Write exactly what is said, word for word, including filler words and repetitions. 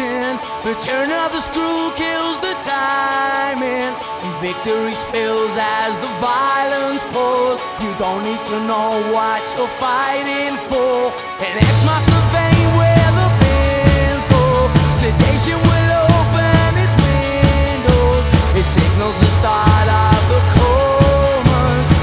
losing. The turn of the screw kills the timing, and victory spills as the violence pours. You don't need to know what you're fighting for, and X marks the